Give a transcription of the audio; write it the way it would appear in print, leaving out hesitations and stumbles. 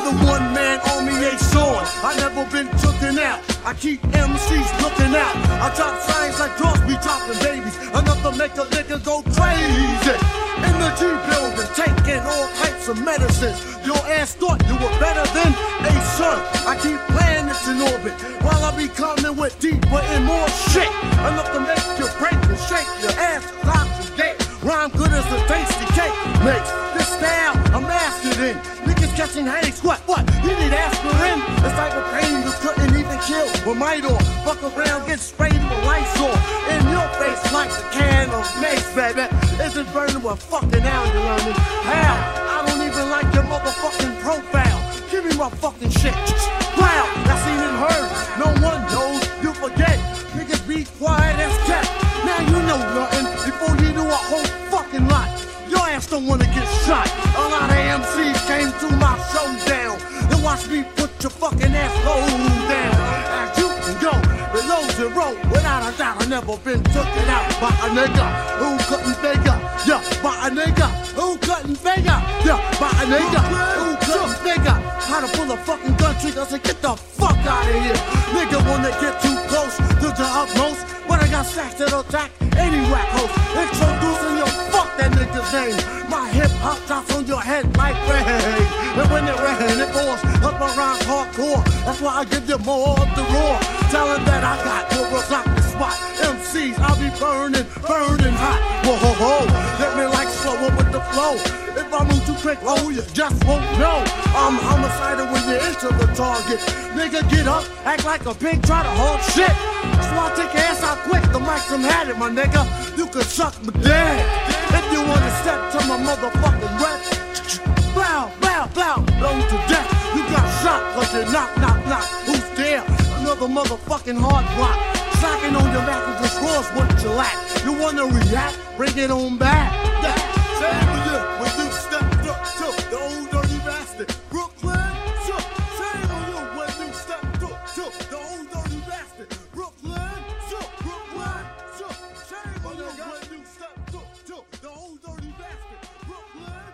the one-man army ain't showing. I never been tooken out. I keep MCs looking out. I drop signs like Dross be dropping babies. Enough to make a nigga go crazy. In the G building, taking all types of medicines. Your ass thought you were better than a son. I keep planets in orbit while I be coming with deeper and more shit. Enough to make you break and shake your ass, lock and dead. Rhyme good as a tasty cake makes. This style I'm mastered in. Niggas catching haze, what? You need aspirin? This type of pain you couldn't even kill with might on. Fuck around, get sprayed with lights on. In your face like a can of mace, baby. Is it burning with fucking out, you learning? How? I don't even like your motherfucking profile. Give me my fucking shit. Wow, I seen it heard. No one knows, you forget. Niggas be quiet as cat. Now you know nothing before you do a whole fucking lot. Your ass don't wanna get shot. A lot of MCs came to my showdown and watch me put your fucking ass low down. As you can go below zero, without a doubt, I never been taken out by a nigga who couldn't figure. Yeah, by a nigga who couldn't figure. Yeah, by a nigga who couldn't figure how to pull a fucking gun trigger. I said, get the fuck out of here. Nigga wanna get too close to the utmost, but I got stacks that'll attack any rap host. Introducing your fuck that nigga's name. My hip hop drops on your head like rain. And when it rains, it pours up around hardcore. That's why I give you more of the roar. Telling that I got your rock the spot. MCs, I'll be burning hot. Whoa, ho, ho. Let me like slower with the flow. If I move too quick, oh, you just won't know. I'm homicidal when you enter the target. Nigga, get up, act like a pig, try to hold shit. So I take your ass out quick, the mic's had it, my nigga. You can suck my dick. If you wanna step to my motherfucking rep, blow, blow, blow, blow to death. You got shot, cause you knock. Who's there? Another motherfucking hard rock. Slacking on your back and just scores what you lack. You wanna react? Bring it on back.